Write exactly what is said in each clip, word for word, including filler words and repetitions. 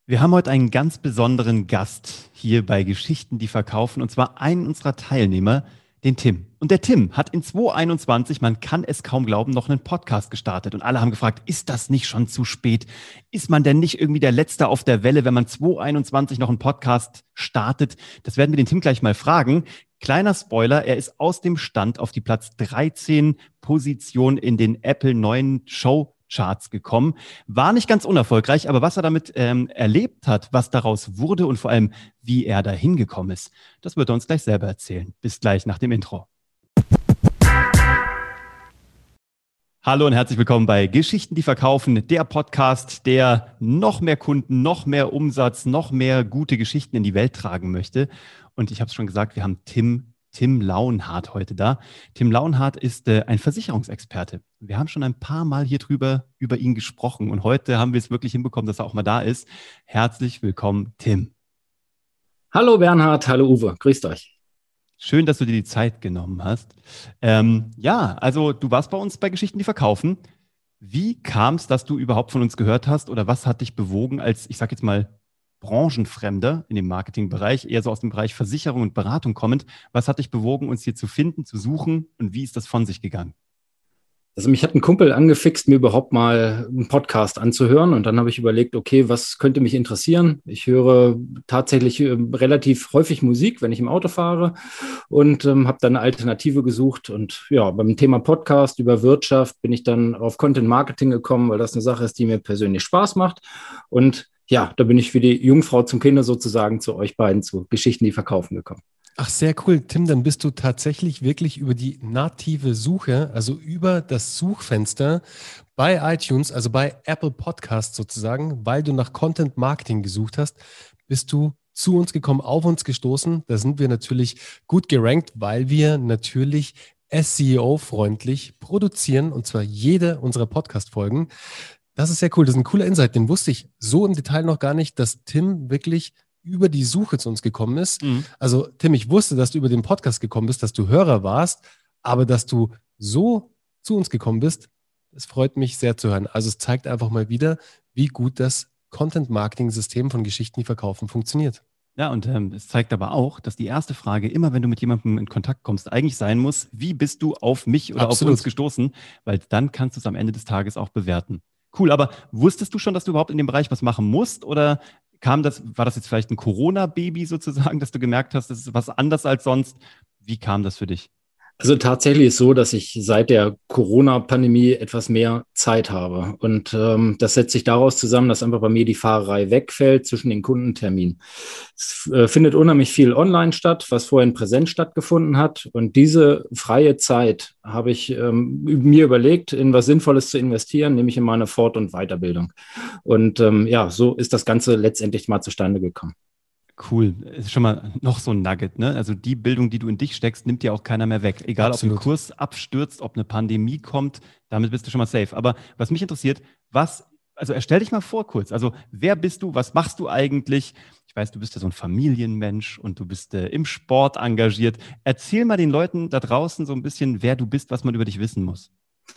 Wir haben heute einen ganz besonderen Gast hier bei Geschichten, die verkaufen, und zwar einen unserer Teilnehmer, den Tim. Und der Tim hat in zwanzig einundzwanzig, man kann es kaum glauben, noch einen Podcast gestartet. Und alle haben gefragt, ist das nicht schon zu spät? Ist man denn nicht irgendwie der Letzte auf der Welle, wenn man zwanzig einundzwanzig noch einen Podcast startet? Das werden wir den Tim gleich mal fragen. Kleiner Spoiler, er ist aus dem Stand auf die Platz dreizehn Position in den Apple neuen Show Charts gekommen. War nicht ganz unerfolgreich, aber was er damit ähm, erlebt hat, was daraus wurde und vor allem, wie er da hingekommen ist, das wird er uns gleich selber erzählen. Bis gleich nach dem Intro. Hallo und herzlich willkommen bei Geschichten, die verkaufen, der Podcast, der noch mehr Kunden, noch mehr Umsatz, noch mehr gute Geschichten in die Welt tragen möchte. Und ich habe es schon gesagt, wir haben Tim Tim Lauenhart heute da. Tim Lauenhart ist äh, ein Versicherungsexperte. Wir haben schon ein paar Mal hier drüber über ihn gesprochen und heute haben wir es wirklich hinbekommen, dass er auch mal da ist. Herzlich willkommen, Tim. Hallo Bernhard, hallo Uwe, grüßt euch. Schön, dass du dir die Zeit genommen hast. Ähm, ja, also du warst bei uns bei Geschichten, die verkaufen. Wie kam es, dass du überhaupt von uns gehört hast oder was hat dich bewogen als, ich sag jetzt mal, Branchenfremder in dem Marketingbereich, eher so aus dem Bereich Versicherung und Beratung kommend. Was hat dich bewogen, uns hier zu finden, zu suchen und wie ist das von sich gegangen? Also mich hat ein Kumpel angefixt, mir überhaupt mal einen Podcast anzuhören und dann habe ich überlegt, okay, was könnte mich interessieren? Ich höre tatsächlich äh, relativ häufig Musik, wenn ich im Auto fahre und ähm, habe dann eine Alternative gesucht und ja, beim Thema Podcast über Wirtschaft bin ich dann auf Content Marketing gekommen, weil das eine Sache ist, die mir persönlich Spaß macht und ja, da bin ich wie die Jungfrau zum Kinder sozusagen zu euch beiden, zu Geschichten, die verkaufen gekommen. Ach, sehr cool. Tim, dann bist du tatsächlich wirklich über die native Suche, also über das Suchfenster bei iTunes, also bei Apple Podcasts sozusagen, weil du nach Content Marketing gesucht hast, bist du zu uns gekommen, auf uns gestoßen. Da sind wir natürlich gut gerankt, weil wir natürlich S E O-freundlich produzieren und zwar jede unserer Podcast-Folgen. Das ist sehr cool. Das ist ein cooler Insight. Den wusste ich so im Detail noch gar nicht, dass Tim wirklich über die Suche zu uns gekommen ist. Mhm. Also Tim, ich wusste, dass du über den Podcast gekommen bist, dass du Hörer warst, aber dass du so zu uns gekommen bist, das freut mich sehr zu hören. Also es zeigt einfach mal wieder, wie gut das Content-Marketing-System von Geschichten, die verkaufen, funktioniert. Ja, und ähm, es zeigt aber auch, dass die erste Frage immer, wenn du mit jemandem in Kontakt kommst, eigentlich sein muss, wie bist du auf mich oder Absolut. Auf uns gestoßen? Weil dann kannst du es am Ende des Tages auch bewerten. Cool, aber wusstest du schon, dass du überhaupt in dem Bereich was machen musst oder kam das, war das jetzt vielleicht ein Corona-Baby sozusagen, dass du gemerkt hast, das ist was anders als sonst? Wie kam das für dich? Also tatsächlich ist so, dass ich seit der Corona-Pandemie etwas mehr Zeit habe. Und ähm, das setzt sich daraus zusammen, dass einfach bei mir die Fahrerei wegfällt zwischen den Kundenterminen. Es äh, findet unheimlich viel online statt, was vorher in Präsenz stattgefunden hat. Und diese freie Zeit habe ich ähm, mir überlegt, in was Sinnvolles zu investieren, nämlich in meine Fort- und Weiterbildung. Und ähm, ja, so ist das Ganze letztendlich mal zustande gekommen. Cool. Ist schon mal noch so ein Nugget, ne? Also die Bildung, die du in dich steckst, nimmt dir auch keiner mehr weg. Egal, Absolut. Ob ein Kurs abstürzt, ob eine Pandemie kommt, damit bist du schon mal safe. Aber was mich interessiert, was, also stell dich mal vor kurz. Also wer bist du? Was machst du eigentlich? Ich weiß, du bist ja so ein Familienmensch und du bist äh, im Sport engagiert. Erzähl mal den Leuten da draußen so ein bisschen, wer du bist, was man über dich wissen muss.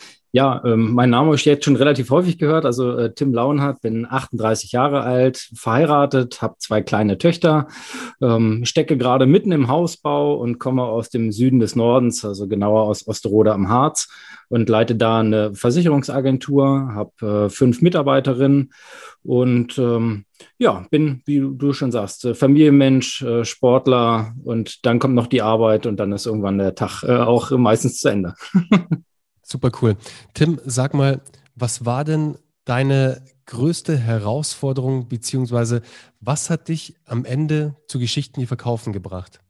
Ja, ähm, mein Name habe ich jetzt schon relativ häufig gehört. Also äh, Tim Lauenhart, bin achtunddreißig Jahre alt, verheiratet, habe zwei kleine Töchter, ähm, stecke gerade mitten im Hausbau und komme aus dem Süden des Nordens, also genauer aus Osterode am Harz und leite da eine Versicherungsagentur, habe äh, fünf Mitarbeiterinnen und ähm, ja, bin, wie du schon sagst, äh, Familienmensch, äh, Sportler und dann kommt noch die Arbeit und dann ist irgendwann der Tag äh, auch meistens zu Ende. Super cool. Tim, sag mal, was war denn deine größte Herausforderung, beziehungsweise was hat dich am Ende zu Geschichten, die verkaufen gebracht?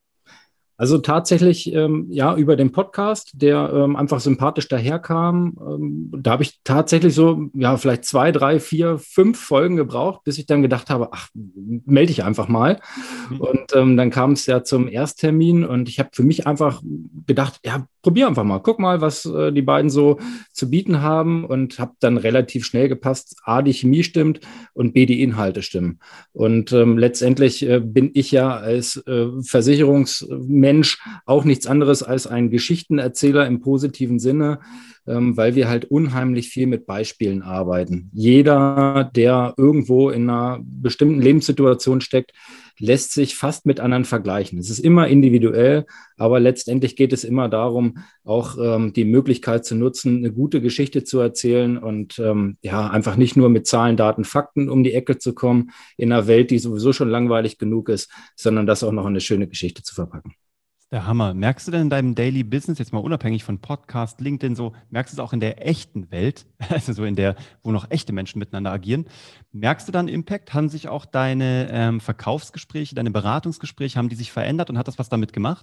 Also tatsächlich, ähm, ja, über den Podcast, der ähm, einfach sympathisch daherkam. Ähm, da habe ich tatsächlich so, ja, vielleicht zwei, drei, vier, fünf Folgen gebraucht, bis ich dann gedacht habe, ach, melde ich einfach mal. Mhm. Und ähm, dann kam es ja zum Ersttermin und ich habe für mich einfach gedacht, ja, probier einfach mal, guck mal, was äh, die beiden so zu bieten haben und habe dann relativ schnell gepasst, A, die Chemie stimmt und B, die Inhalte stimmen. Und ähm, letztendlich äh, bin ich ja als äh, Versicherungsmensch Mensch auch nichts anderes als ein Geschichtenerzähler im positiven Sinne. ähm, weil wir halt unheimlich viel mit Beispielen arbeiten. Jeder, der irgendwo in einer bestimmten Lebenssituation steckt, lässt sich fast mit anderen vergleichen. Es ist immer individuell, aber letztendlich geht es immer darum, auch ähm, die Möglichkeit zu nutzen, eine gute Geschichte zu erzählen und ähm, ja, einfach nicht nur mit Zahlen, Daten, Fakten um die Ecke zu kommen in einer Welt, die sowieso schon langweilig genug ist, sondern das auch noch in eine schöne Geschichte zu verpacken. Der Hammer. Merkst du denn in deinem Daily Business, jetzt mal unabhängig von Podcast, LinkedIn so, merkst du es auch in der echten Welt, also so in der, wo noch echte Menschen miteinander agieren, merkst du dann Impact? Haben sich auch deine ähm, Verkaufsgespräche, deine Beratungsgespräche, haben die sich verändert und hat das was damit gemacht?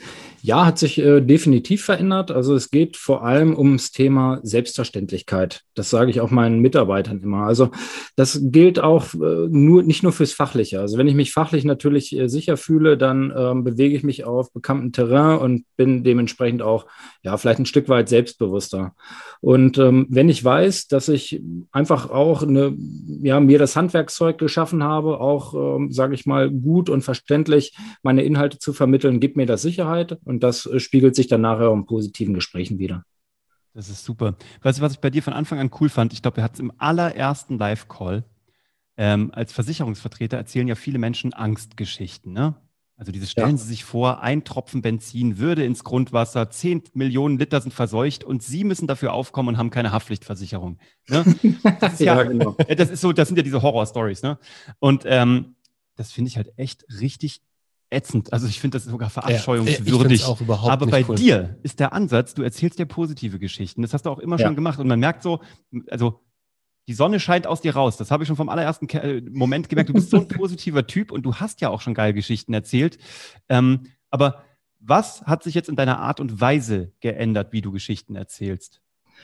Ja, hat sich äh, definitiv verändert. Also es geht vor allem ums Thema Selbstverständlichkeit. Das sage ich auch meinen Mitarbeitern immer. Also das gilt auch äh, nur, nicht nur fürs Fachliche. Also wenn ich mich fachlich natürlich äh, sicher fühle, dann ähm, bewege ich mich auf bekanntem Terrain und bin dementsprechend auch ja vielleicht ein Stück weit selbstbewusster. Und ähm, wenn ich weiß, dass ich einfach auch eine, ja, mir das Handwerkszeug geschaffen habe, auch, ähm, sage ich mal, gut und verständlich meine Inhalte zu vermitteln, gibt mir das Sicherheit. Und das äh, spiegelt sich dann nachher auch in positiven Gesprächen wieder. Das ist super. Weißt du, was ich bei dir von Anfang an cool fand? Ich glaube, wir hatten es im allerersten Live-Call. Ähm, als Versicherungsvertreter erzählen ja viele Menschen Angstgeschichten, ne? Also diese stellen Ja. Sie sich vor, ein Tropfen Benzin würde ins Grundwasser, zehn Millionen Liter sind verseucht und Sie müssen dafür aufkommen und haben keine Haftpflichtversicherung. Ne? Das ist ja, Ja, genau. das ist so, das sind ja diese Horror-Stories, ne? Und ähm, das finde ich halt echt richtig ätzend. Also ich finde das sogar verabscheuungswürdig. Ja, auch überhaupt Aber nicht bei cool. dir ist der Ansatz, du erzählst dir positive Geschichten. Das hast du auch immer Ja. schon gemacht. Und man merkt so, also die Sonne scheint aus dir raus. Das habe ich schon vom allerersten Ke Moment gemerkt. Du bist so ein positiver Typ und du hast ja auch schon geile Geschichten erzählt. Ähm, aber was hat sich jetzt in deiner Art und Weise geändert, wie du Geschichten erzählst?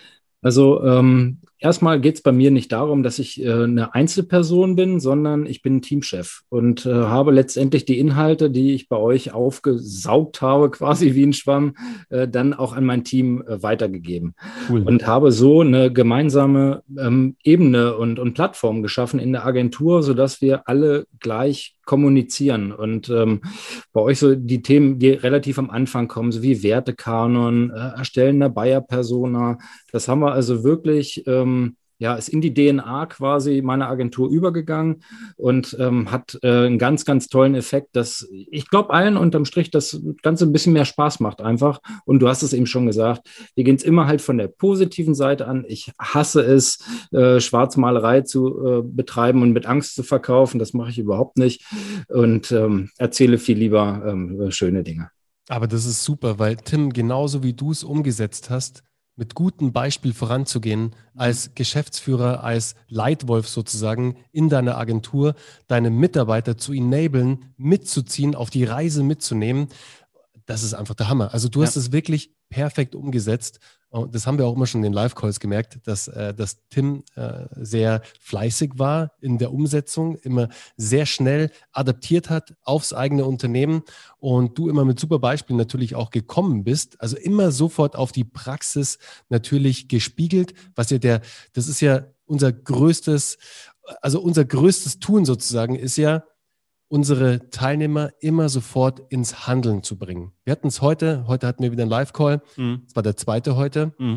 Also ähm, erstmal geht es bei mir nicht darum, dass ich äh, eine Einzelperson bin, sondern ich bin Teamchef und äh, habe letztendlich die Inhalte, die ich bei euch aufgesaugt habe, quasi wie ein Schwamm, äh, dann auch an mein Team äh, weitergegeben. Cool. Und habe so eine gemeinsame ähm, Ebene und, und Plattform geschaffen in der Agentur, sodass wir alle gleich kommunizieren und ähm, bei euch so die Themen, die relativ am Anfang kommen, so wie Wertekanon, äh, Erstellen einer Buyer-Persona, das haben wir also wirklich, ähm, ja, ist in die D N A quasi meiner Agentur übergegangen und ähm, hat äh, einen ganz, ganz tollen Effekt, dass ich glaube allen unterm Strich das Ganze ein bisschen mehr Spaß macht einfach. Und du hast es eben schon gesagt, wir gehen es immer halt von der positiven Seite an. Ich hasse es, äh, Schwarzmalerei zu äh, betreiben und mit Angst zu verkaufen. Das mache ich überhaupt nicht und ähm, erzähle viel lieber ähm, schöne Dinge. Aber das ist super, weil Tim, genauso wie du es umgesetzt hast, mit gutem Beispiel voranzugehen, als Geschäftsführer, als Leitwolf sozusagen in deiner Agentur, deine Mitarbeiter zu enablen, mitzuziehen, auf die Reise mitzunehmen, das ist einfach der Hammer. Also du hast Ja. es wirklich perfekt umgesetzt. Und das haben wir auch immer schon in den Live-Calls gemerkt, dass, äh, dass Tim äh, sehr fleißig war in der Umsetzung, immer sehr schnell adaptiert hat aufs eigene Unternehmen und du immer mit super Beispielen natürlich auch gekommen bist. Also immer sofort auf die Praxis natürlich gespiegelt, was ja der, das ist ja unser größtes, also unser größtes Tun sozusagen ist ja, unsere Teilnehmer immer sofort ins Handeln zu bringen. Wir hatten es heute, heute hatten wir wieder einen Live-Call, Mhm. das war der zweite heute. Mhm.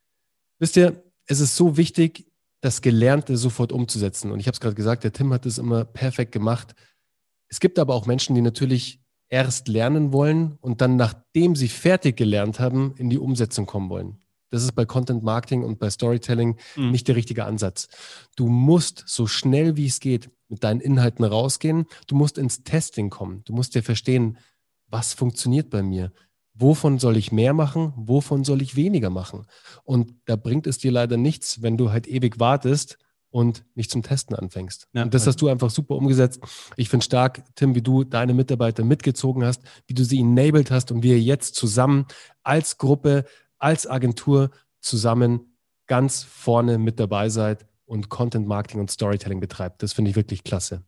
Wisst ihr, es ist so wichtig, das Gelernte sofort umzusetzen. Und ich habe es gerade gesagt, der Tim hat es immer perfekt gemacht. Es gibt aber auch Menschen, die natürlich erst lernen wollen und dann, nachdem sie fertig gelernt haben, in die Umsetzung kommen wollen. Das ist bei Content Marketing und bei Storytelling Mhm. nicht der richtige Ansatz. Du musst so schnell wie es geht mit deinen Inhalten rausgehen. Du musst ins Testing kommen. Du musst dir verstehen, was funktioniert bei mir? Wovon soll ich mehr machen? Wovon soll ich weniger machen? Und da bringt es dir leider nichts, wenn du halt ewig wartest und nicht zum Testen anfängst. Ja, und das also- hast du einfach super umgesetzt. Ich finde stark, Tim, wie du deine Mitarbeiter mitgezogen hast, wie du sie enabled hast und wir jetzt zusammen als Gruppe, als Agentur zusammen ganz vorne mit dabei seid und Content Marketing und Storytelling betreibt. Das finde ich wirklich klasse.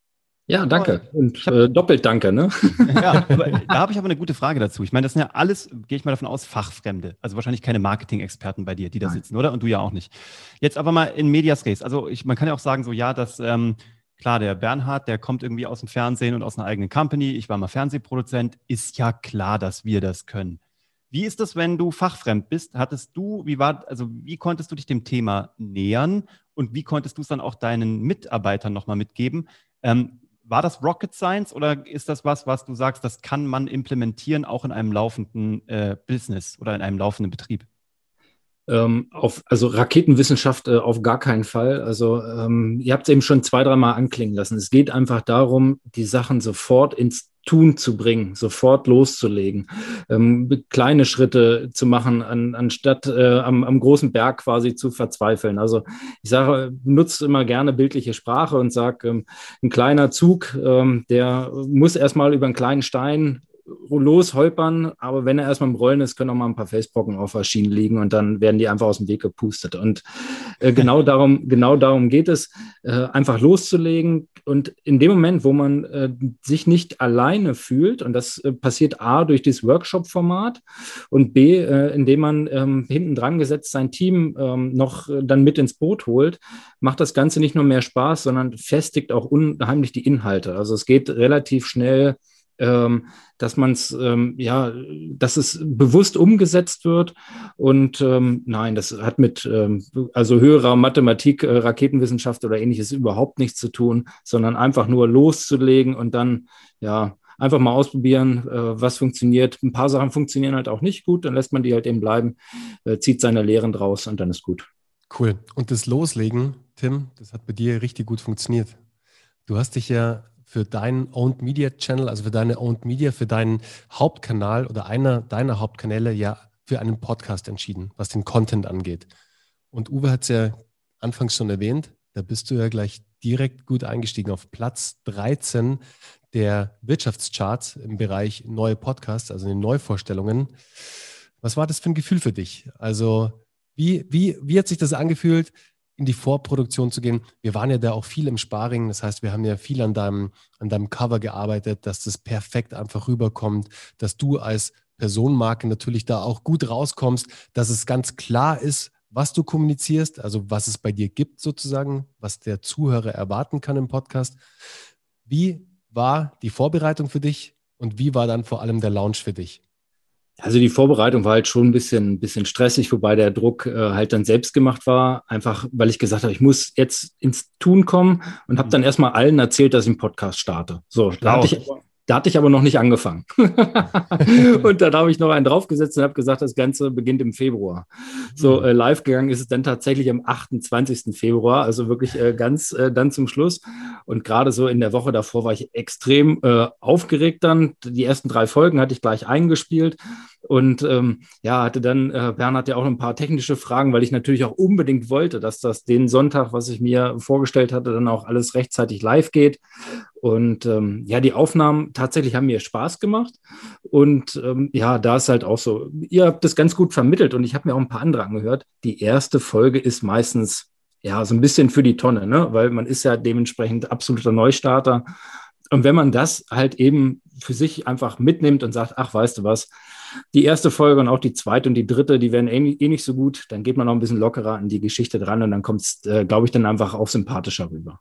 Ja, danke. Und äh, doppelt danke, ne? Ja, aber da habe ich aber eine gute Frage dazu. Ich meine, das sind ja alles, gehe ich mal davon aus, Fachfremde. Also wahrscheinlich keine Marketing-Experten bei dir, die da Nein. sitzen, oder? Und du ja auch nicht. Jetzt aber mal in medias res. Also ich, man kann ja auch sagen, so ja, dass ähm, klar, der Bernhard, der kommt irgendwie aus dem Fernsehen und aus einer eigenen Company. Ich war mal Fernsehproduzent. Ist ja klar, dass wir das können. Wie ist das, wenn du fachfremd bist? Hattest du, wie war, also wie konntest du dich dem Thema nähern und wie konntest du es dann auch deinen Mitarbeitern nochmal mitgeben? Ähm, war das Rocket Science oder ist das was, was du sagst, das kann man implementieren, auch in einem laufenden äh, Business oder in einem laufenden Betrieb? Ähm, auf, also Raketenwissenschaft äh, auf gar keinen Fall. Also ähm, ihr habt es eben schon zwei, dreimal anklingen lassen. Es geht einfach darum, die Sachen sofort ins Tun zu bringen, sofort loszulegen, ähm, kleine Schritte zu machen, an, anstatt äh, am, am großen Berg quasi zu verzweifeln. Also ich sage, nutzt immer gerne bildliche Sprache und sage, ähm, ein kleiner Zug, ähm, der muss erstmal über einen kleinen Stein losholpern, aber wenn er erstmal im Rollen ist, können auch mal ein paar Felsbrocken auf der Schiene liegen und dann werden die einfach aus dem Weg gepustet. Und äh, genau darum, genau darum geht es, äh, einfach loszulegen. Und in dem Moment, wo man äh, sich nicht alleine fühlt, und das äh, passiert A durch dieses Workshop-Format und B, äh, indem man ähm, hinten dran gesetzt sein Team ähm, noch äh, dann mit ins Boot holt, macht das Ganze nicht nur mehr Spaß, sondern festigt auch unheimlich die Inhalte. Also es geht relativ schnell, Ähm, dass man es, ähm, ja, dass es bewusst umgesetzt wird. Und ähm, nein, das hat mit ähm, also höherer Mathematik, äh, Raketenwissenschaft oder ähnliches überhaupt nichts zu tun, sondern einfach nur loszulegen und dann, ja, einfach mal ausprobieren, äh, was funktioniert. Ein paar Sachen funktionieren halt auch nicht gut, dann lässt man die halt eben bleiben, äh, zieht seine Lehren draus und dann ist gut. Cool. Und das Loslegen, Tim, das hat bei dir richtig gut funktioniert. Du hast dich ja für deinen Owned Media Channel, also für deine Owned Media, für deinen Hauptkanal oder einer deiner Hauptkanäle ja für einen Podcast entschieden, was den Content angeht. Und Uwe hat es ja anfangs schon erwähnt, da bist du ja gleich direkt gut eingestiegen auf Platz dreizehn der Wirtschaftscharts im Bereich neue Podcasts, also in den Neuvorstellungen. Was war das für ein Gefühl für dich? Also wie, wie, wie hat sich das angefühlt, in die Vorproduktion zu gehen? Wir waren ja da auch viel im Sparring, das heißt, wir haben ja viel an deinem, an deinem Cover gearbeitet, dass das perfekt einfach rüberkommt, dass du als Personenmarke natürlich da auch gut rauskommst, dass es ganz klar ist, was du kommunizierst, also was es bei dir gibt sozusagen, was der Zuhörer erwarten kann im Podcast. Wie war die Vorbereitung für dich und wie war dann vor allem der Launch für dich? Also die Vorbereitung war halt schon ein bisschen, bisschen stressig, wobei der Druck äh, halt dann selbst gemacht war. Einfach, weil ich gesagt habe, ich muss jetzt ins Tun kommen und habe dann erstmal allen erzählt, dass ich einen Podcast starte. So, da hatte ich aber, da hatte ich aber noch nicht angefangen. Und dann habe ich noch einen draufgesetzt und habe gesagt, das Ganze beginnt im Februar. So, äh, live gegangen ist es dann tatsächlich am achtundzwanzigsten Februar, also wirklich äh, ganz äh, dann zum Schluss. Und gerade so in der Woche davor war ich extrem äh, aufgeregt dann. Die ersten drei Folgen hatte ich gleich eingespielt. Und ähm, ja, hatte dann, äh, Bernhard ja auch ein paar technische Fragen, weil ich natürlich auch unbedingt wollte, dass das den Sonntag, was ich mir vorgestellt hatte, dann auch alles rechtzeitig live geht. Und ähm, ja, die Aufnahmen tatsächlich haben mir Spaß gemacht. Und ähm, ja, da ist halt auch so, ihr habt das ganz gut vermittelt und ich habe mir auch ein paar andere angehört. Die erste Folge ist meistens ja so ein bisschen für die Tonne, ne? Weil man ist ja dementsprechend absoluter Neustarter. Und wenn man das halt eben für sich einfach mitnimmt und sagt, ach, weißt du was, die erste Folge und auch die zweite und die dritte, die werden eh, eh nicht so gut, dann geht man noch ein bisschen lockerer an die Geschichte dran und dann kommt es, äh, glaube ich, dann einfach auch sympathischer rüber.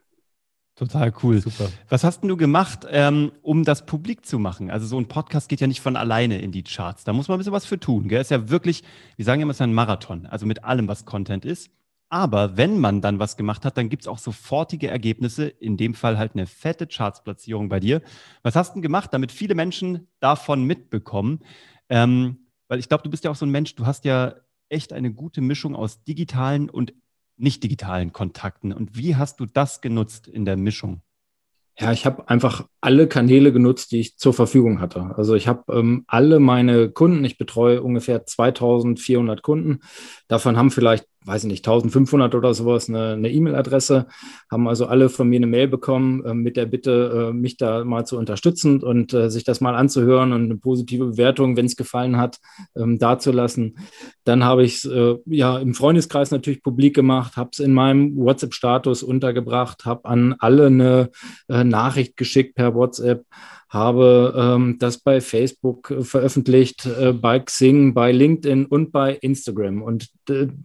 Total cool. Super. Was hast denn du gemacht, ähm, um das publik zu machen? Also so ein Podcast geht ja nicht von alleine in die Charts. Da muss man ein bisschen was für tun. Gell? Ist ja wirklich, wir sagen ja immer, es ist ein Marathon, also mit allem, was Content ist. Aber wenn man dann was gemacht hat, dann gibt es auch sofortige Ergebnisse. In dem Fall halt eine fette Chartsplatzierung bei dir. Was hast du denn gemacht, damit viele Menschen davon mitbekommen? Ähm, weil ich glaube, du bist ja auch so ein Mensch, du hast ja echt eine gute Mischung aus digitalen und nicht digitalen Kontakten. Und wie hast du das genutzt in der Mischung? Ja, ich habe einfach alle Kanäle genutzt, die ich zur Verfügung hatte. Also ich habe ähm, alle meine Kunden, ich betreue ungefähr zweitausendvierhundert Kunden. Davon haben vielleicht, weiß ich nicht, eintausendfünfhundert oder sowas eine, eine E-Mail-Adresse, haben also alle von mir eine Mail bekommen äh, mit der Bitte, äh, mich da mal zu unterstützen und äh, sich das mal anzuhören und eine positive Bewertung, wenn es gefallen hat, ähm, dazulassen. Dann habe ich es äh, ja im Freundeskreis natürlich publik gemacht, habe es in meinem WhatsApp-Status untergebracht, habe an alle eine äh, Nachricht geschickt per WhatsApp, habe ähm, das bei Facebook äh, veröffentlicht, äh, bei Xing, bei LinkedIn und bei Instagram. Und äh, mehr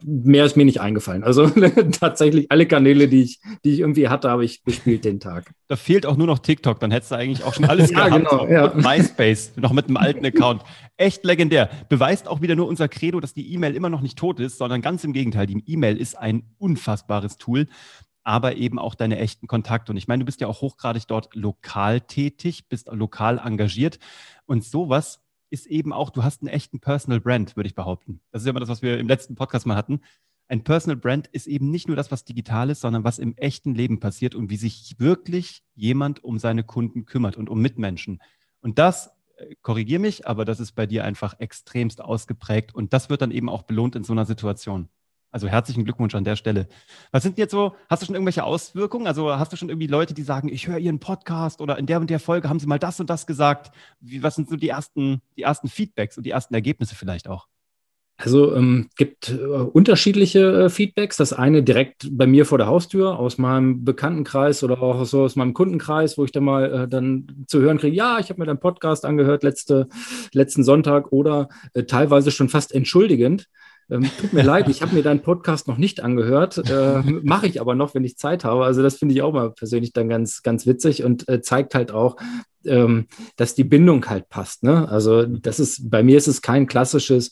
mehr ist mir nicht eingefallen. Also tatsächlich alle Kanäle, die ich, die ich irgendwie hatte, habe ich bespielt den Tag. Da fehlt auch nur noch TikTok, dann hättest du eigentlich auch schon alles ja, gehabt. Genau, ja. Und MySpace, noch mit einem alten Account. Echt legendär. Beweist auch wieder nur unser Credo, dass die E-Mail immer noch nicht tot ist, sondern ganz im Gegenteil. Die E-Mail ist ein unfassbares Tool, aber eben auch deine echten Kontakte. Und ich meine, du bist ja auch hochgradig dort lokal tätig, bist lokal engagiert. Und sowas ist eben auch, du hast einen echten Personal Brand, würde ich behaupten. Das ist ja immer das, was wir im letzten Podcast mal hatten. Ein Personal Brand ist eben nicht nur das, was digital ist, sondern was im echten Leben passiert und wie sich wirklich jemand um seine Kunden kümmert und um Mitmenschen. Und das, äh, korrigier mich, aber das ist bei dir einfach extremst ausgeprägt und das wird dann eben auch belohnt in so einer Situation. Also herzlichen Glückwunsch an der Stelle. Was sind jetzt so, hast du schon irgendwelche Auswirkungen? Also hast du schon irgendwie Leute, die sagen, ich höre Ihren Podcast oder in der und der Folge haben Sie mal das und das gesagt? Wie, was sind so die ersten, die ersten Feedbacks und die ersten Ergebnisse vielleicht auch? Also ähm, gibt äh, unterschiedliche äh, Feedbacks. Das eine direkt bei mir vor der Haustür aus meinem Bekanntenkreis oder auch so aus meinem Kundenkreis, wo ich dann mal äh, dann zu hören kriege, ja, ich habe mir deinen Podcast angehört letzte, letzten Sonntag oder äh, teilweise schon fast entschuldigend. Ähm, tut mir leid, ich habe mir deinen Podcast noch nicht angehört, äh, mache ich aber noch, wenn ich Zeit habe. Also das finde ich auch mal persönlich dann ganz, ganz witzig und äh, zeigt halt auch, ähm, dass die Bindung halt passt. Ne? Also das ist, bei mir ist es kein klassisches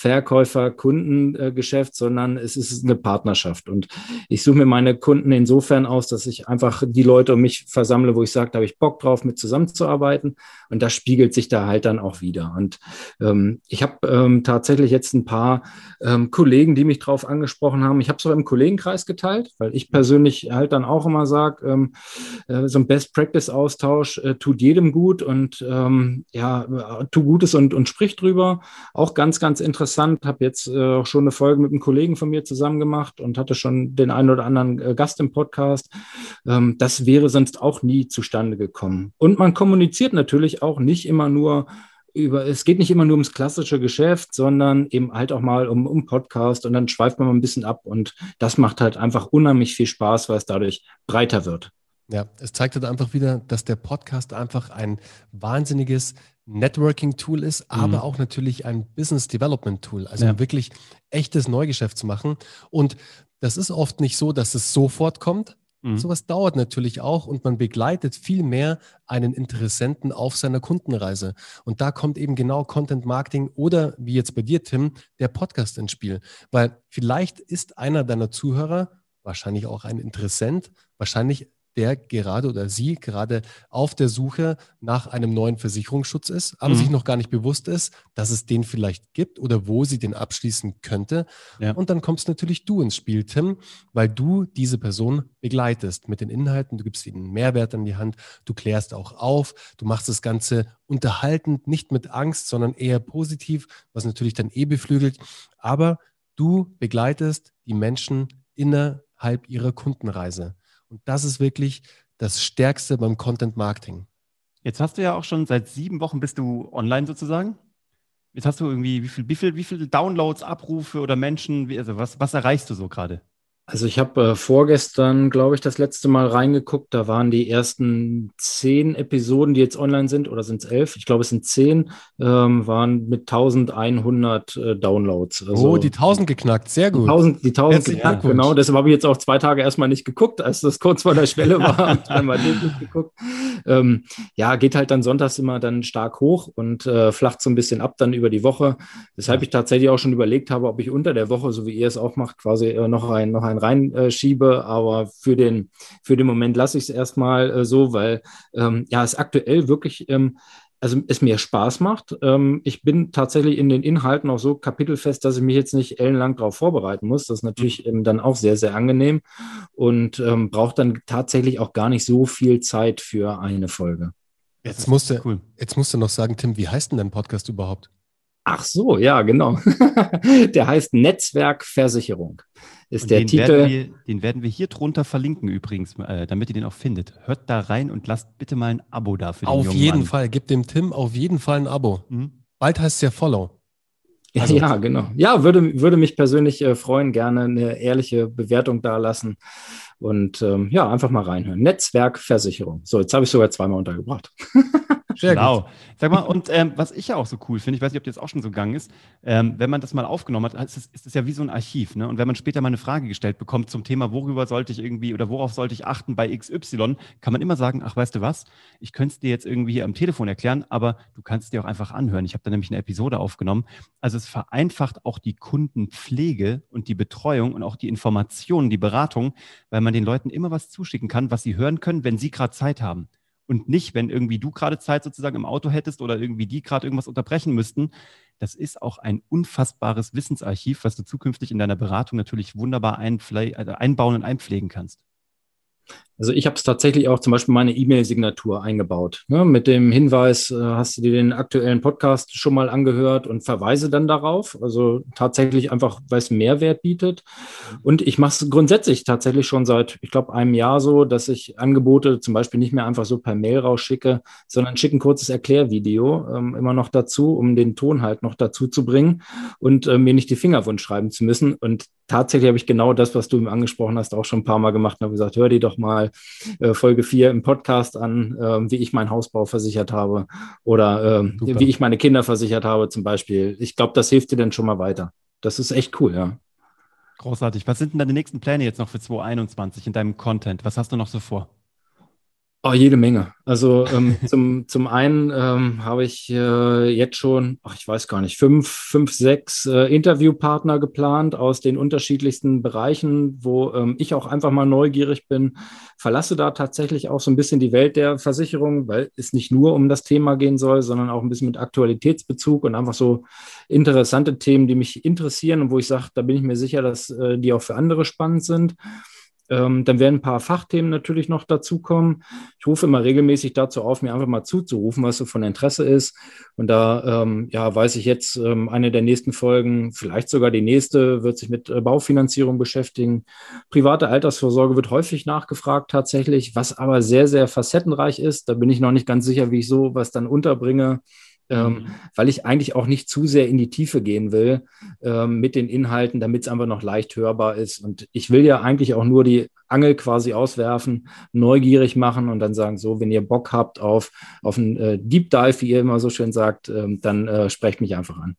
Verkäufer-Kunden-Geschäft, sondern es ist eine Partnerschaft. Und ich suche mir meine Kunden insofern aus, dass ich einfach die Leute um mich versammle, wo ich sage, da habe ich Bock drauf, mit zusammenzuarbeiten. Und das spiegelt sich da halt dann auch wieder. Und ähm, ich habe ähm, tatsächlich jetzt ein paar ähm, Kollegen, die mich drauf angesprochen haben. Ich habe es auch im Kollegenkreis geteilt, weil ich persönlich halt dann auch immer sage, ähm, äh, so ein Best-Practice-Austausch äh, tut jedem gut und ähm, ja, tu Gutes und, und sprich drüber. Auch ganz, ganz interessant. Habe jetzt äh, auch schon eine Folge mit einem Kollegen von mir zusammen gemacht und hatte schon den einen oder anderen äh, Gast im Podcast. Ähm, das wäre sonst auch nie zustande gekommen. Und man kommuniziert natürlich auch nicht immer nur über, es geht nicht immer nur ums klassische Geschäft, sondern eben halt auch mal um, um Podcast und dann schweift man mal ein bisschen ab und das macht halt einfach unheimlich viel Spaß, weil es dadurch breiter wird. Ja, es zeigt halt einfach wieder, dass der Podcast einfach ein wahnsinniges Networking-Tool ist, aber mhm. auch natürlich ein Business-Development-Tool, also ja. wirklich echtes Neugeschäft zu machen. Und das ist oft nicht so, dass es sofort kommt. Mhm. Sowas dauert natürlich auch und man begleitet viel mehr einen Interessenten auf seiner Kundenreise. Und da kommt eben genau Content Marketing oder wie jetzt bei dir, Tim, der Podcast ins Spiel. Weil vielleicht ist einer deiner Zuhörer, wahrscheinlich auch ein Interessent, wahrscheinlich der gerade oder sie gerade auf der Suche nach einem neuen Versicherungsschutz ist, aber mhm. sich noch gar nicht bewusst ist, dass es den vielleicht gibt oder wo sie den abschließen könnte. Ja. Und dann kommst natürlich du ins Spiel, Tim, weil du diese Person begleitest mit den Inhalten, du gibst ihnen Mehrwert an die Hand, du klärst auch auf, du machst das Ganze unterhaltend, nicht mit Angst, sondern eher positiv, was natürlich dann eh beflügelt, aber du begleitest die Menschen innerhalb ihrer Kundenreise. Und das ist wirklich das Stärkste beim Content Marketing. Jetzt hast du ja auch schon seit sieben Wochen bist du online sozusagen. Jetzt hast du irgendwie, wie viel, wie viel, wie viel Downloads, Abrufe oder Menschen, wie, also was, was erreichst du so gerade? Also ich habe äh, vorgestern, glaube ich, das letzte Mal reingeguckt. Da waren die ersten zehn Episoden, die jetzt online sind, oder sind es elf? Ich glaube, es sind zehn, ähm, waren mit eintausendeinhundert äh, Downloads. Also oh, die tausend geknackt, sehr gut. Die tausend, die tausend geknackt, genau. Deshalb habe ich jetzt auch zwei Tage erstmal nicht geguckt, als das kurz vor der Schwelle war. Habe ich dann mal nicht geguckt. Ähm, ja, geht halt dann sonntags immer dann stark hoch und äh, flacht so ein bisschen ab dann über die Woche. Weshalb ich tatsächlich auch schon überlegt habe, ob ich unter der Woche, so wie ihr es auch macht, quasi äh, noch ein, noch ein reinschiebe, aber für den, für den Moment lasse ich es erstmal äh, so, weil ähm, ja, es aktuell wirklich, ähm, also es mir Spaß macht. Ähm, ich bin tatsächlich in den Inhalten auch so kapitelfest, dass ich mich jetzt nicht ellenlang darauf vorbereiten muss. Das ist natürlich mhm. dann auch sehr, sehr angenehm und ähm, braucht dann tatsächlich auch gar nicht so viel Zeit für eine Folge. Jetzt musst du, cool. jetzt musst du noch sagen, Tim, wie heißt denn dein Podcast überhaupt? Ach so, ja, genau. Der heißt Netzwerkversicherung. Ist und der den Titel. Werden wir, den werden wir hier drunter verlinken übrigens, äh, damit ihr den auch findet. Hört da rein und lasst bitte mal ein Abo da für den Auf jungen jeden Mann. Fall, gebt dem Tim auf jeden Fall ein Abo. Mhm. Bald heißt es ja Follow. Also. Ja, genau. Ja, würde, würde mich persönlich äh, freuen, gerne eine ehrliche Bewertung da lassen und ähm, ja, einfach mal reinhören. Netzwerkversicherung. So, jetzt habe ich sogar zweimal untergebracht. Sehr Genau. gut. Sag mal, und ähm, was ich ja auch so cool finde, ich weiß nicht, ob dir das auch schon so gegangen ist, ähm, wenn man das mal aufgenommen hat, ist es, ist es ja wie so ein Archiv, ne? Und wenn man später mal eine Frage gestellt bekommt zum Thema, worüber sollte ich irgendwie oder worauf sollte ich achten bei X Y, kann man immer sagen, ach, weißt du was, ich könnte es dir jetzt irgendwie hier am Telefon erklären, aber du kannst es dir auch einfach anhören. Ich habe da nämlich eine Episode aufgenommen. Also es vereinfacht auch die Kundenpflege und die Betreuung und auch die Informationen, die Beratung, weil man den Leuten immer was zuschicken kann, was sie hören können, wenn sie gerade Zeit haben. Und nicht, wenn irgendwie du gerade Zeit sozusagen im Auto hättest oder irgendwie die gerade irgendwas unterbrechen müssten. Das ist auch ein unfassbares Wissensarchiv, was du zukünftig in deiner Beratung natürlich wunderbar einpfle- also einbauen und einpflegen kannst. Also ich habe es tatsächlich auch zum Beispiel meine E-Mail-Signatur eingebaut, ne, mit dem Hinweis, äh, hast du dir den aktuellen Podcast schon mal angehört und verweise dann darauf. Also tatsächlich einfach, weil es Mehrwert bietet. Und ich mache es grundsätzlich tatsächlich schon seit, ich glaube, einem Jahr so, dass ich Angebote zum Beispiel nicht mehr einfach so per Mail rausschicke, sondern schicke ein kurzes Erklärvideo ähm, immer noch dazu, um den Ton halt noch dazu zu bringen und äh, mir nicht die Finger wund schreiben zu müssen. Und tatsächlich habe ich genau das, was du ihm angesprochen hast, auch schon ein paar Mal gemacht und habe gesagt, hör dir doch mal äh, Folge vier im Podcast an, äh, wie ich meinen Hausbau versichert habe oder äh, wie ich meine Kinder versichert habe zum Beispiel. Ich glaube, das hilft dir dann schon mal weiter. Das ist echt cool, ja. Großartig. Was sind denn deine nächsten Pläne jetzt noch für zwanzig einundzwanzig in deinem Content? Was hast du noch so vor? Oh, jede Menge. Also ähm, zum, zum einen ähm, habe ich äh, jetzt schon, ach, ich weiß gar nicht, fünf, fünf, sechs äh, Interviewpartner geplant aus den unterschiedlichsten Bereichen, wo ähm, ich auch einfach mal neugierig bin. Verlasse da tatsächlich auch so ein bisschen die Welt der Versicherung, weil es nicht nur um das Thema gehen soll, sondern auch ein bisschen mit Aktualitätsbezug und einfach so interessante Themen, die mich interessieren und wo ich sage, da bin ich mir sicher, dass äh, die auch für andere spannend sind. Ähm, dann werden ein paar Fachthemen natürlich noch dazukommen. Ich rufe immer regelmäßig dazu auf, mir einfach mal zuzurufen, was so von Interesse ist. Und da ähm, ja, weiß ich jetzt, ähm, eine der nächsten Folgen, vielleicht sogar die nächste, wird sich mit äh, Baufinanzierung beschäftigen. Private Altersvorsorge wird häufig nachgefragt tatsächlich, was aber sehr, sehr facettenreich ist. Da bin ich noch nicht ganz sicher, wie ich sowas dann unterbringe. Ähm, mhm. Weil ich eigentlich auch nicht zu sehr in die Tiefe gehen will ähm, mit den Inhalten, damit es einfach noch leicht hörbar ist. Und ich will ja eigentlich auch nur die Angel quasi auswerfen, neugierig machen und dann sagen, so, wenn ihr Bock habt auf, auf einen äh, Deep Dive, wie ihr immer so schön sagt, ähm, dann äh, sprecht mich einfach an.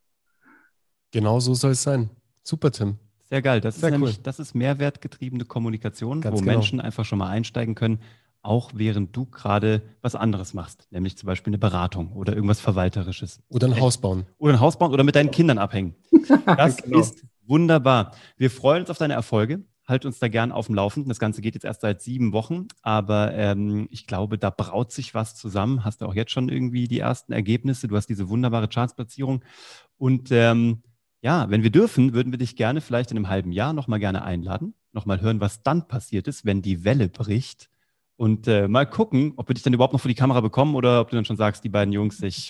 Genau so soll es sein. Super, Tim. Sehr geil. Das Sehr ist nämlich, cool. das ist mehrwertgetriebene Kommunikation, Ganz wo genau. Menschen einfach schon mal einsteigen können, auch während du gerade was anderes machst, nämlich zum Beispiel eine Beratung oder irgendwas Verwalterisches. Oder ein Haus bauen. Oder ein Haus bauen oder mit deinen Kindern abhängen. Das genau. ist wunderbar. Wir freuen uns auf deine Erfolge. Halt uns da gern auf dem Laufenden. Das Ganze geht jetzt erst seit sieben Wochen, aber ähm, ich glaube, da braut sich was zusammen. Hast du auch jetzt schon irgendwie die ersten Ergebnisse? Du hast diese wunderbare Chartsplatzierung. Und ähm, ja, wenn wir dürfen, würden wir dich gerne vielleicht in einem halben Jahr nochmal gerne einladen, nochmal hören, was dann passiert ist, wenn die Welle bricht. Und äh, mal gucken, ob wir dich dann überhaupt noch vor die Kamera bekommen oder ob du dann schon sagst, die beiden Jungs, ich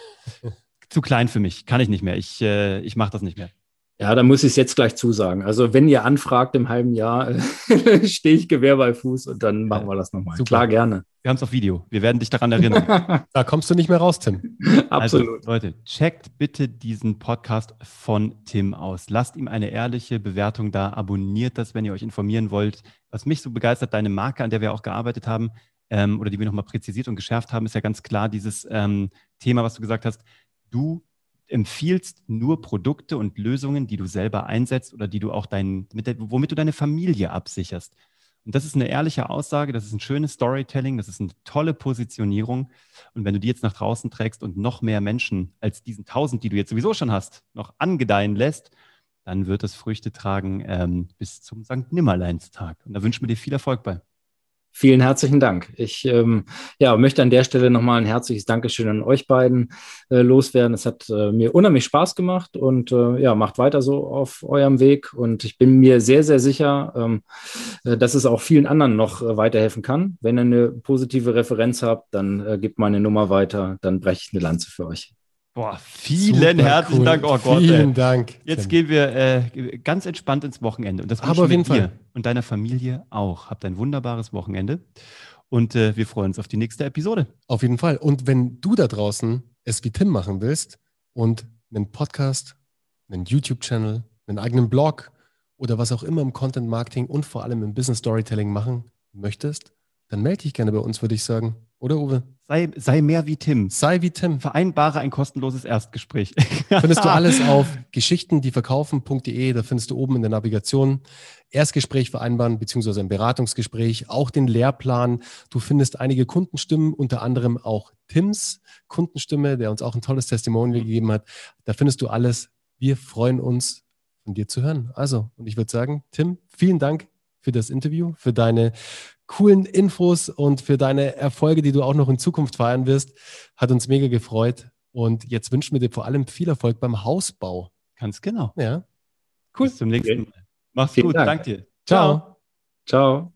zu klein für mich, kann ich nicht mehr, ich, äh, ich mache das nicht mehr. Ja, da muss ich es jetzt gleich zusagen. Also wenn ihr anfragt im halben Jahr, äh, stehe ich Gewehr bei Fuß und dann machen wir das nochmal. Klar, gerne. Wir haben es auf Video. Wir werden dich daran erinnern. Da kommst du nicht mehr raus, Tim. Absolut. Also, Leute, checkt bitte diesen Podcast von Tim aus. Lasst ihm eine ehrliche Bewertung da. Abonniert das, wenn ihr euch informieren wollt. Was mich so begeistert, deine Marke, an der wir auch gearbeitet haben, ähm, oder die wir nochmal präzisiert und geschärft haben, ist ja ganz klar dieses ähm, Thema, was du gesagt hast. Du empfiehlst nur Produkte und Lösungen, die du selber einsetzt oder die du auch dein, mit der, womit du deine Familie absicherst. Und das ist eine ehrliche Aussage, das ist ein schönes Storytelling, das ist eine tolle Positionierung. Und wenn du die jetzt nach draußen trägst und noch mehr Menschen als diesen tausend, die du jetzt sowieso schon hast, noch angedeihen lässt, dann wird es Früchte tragen ähm, bis zum Sankt Nimmerleinstag. Und da wünschen wir dir viel Erfolg bei. Vielen herzlichen Dank. Ich ähm, ja, möchte an der Stelle nochmal ein herzliches Dankeschön an euch beiden äh, loswerden. Es hat äh, mir unheimlich Spaß gemacht und äh, ja, macht weiter so auf eurem Weg. Und ich bin mir sehr, sehr sicher, ähm, äh, dass es auch vielen anderen noch äh, weiterhelfen kann. Wenn ihr eine positive Referenz habt, dann äh, gebt meine Nummer weiter, dann breche ich eine Lanze für euch. Boah, vielen Super herzlichen cool. Dank. Oh Gott, vielen ey. Dank. Jetzt Tim. gehen wir äh, ganz entspannt ins Wochenende. Und das Aber auf jeden dir Fall. Und deiner Familie auch. Habt ein wunderbares Wochenende. Und äh, wir freuen uns auf die nächste Episode. Auf jeden Fall. Und wenn du da draußen es wie Tim machen willst und einen Podcast, einen YouTube-Channel, einen eigenen Blog oder was auch immer im Content Marketing und vor allem im Business Storytelling machen möchtest, dann melde dich gerne bei uns, würde ich sagen. Oder, Uwe? Sei, sei mehr wie Tim. Sei wie Tim. Vereinbare ein kostenloses Erstgespräch. Findest du alles auf geschichten die verkaufen punkt de, da findest du oben in der Navigation Erstgespräch vereinbaren, beziehungsweise ein Beratungsgespräch, auch den Lehrplan. Du findest einige Kundenstimmen, unter anderem auch Tims Kundenstimme, der uns auch ein tolles Testimonial gegeben hat. Da findest du alles. Wir freuen uns, von dir zu hören. Also, und ich würde sagen, Tim, vielen Dank für das Interview, für deine coolen Infos und für deine Erfolge, die du auch noch in Zukunft feiern wirst. Hat uns mega gefreut. Und jetzt wünschen wir dir vor allem viel Erfolg beim Hausbau. Ganz genau. Ja. Cool. Bis zum nächsten Mal. Mach's Vielen gut. Dank. Danke dir. Ciao. Ciao.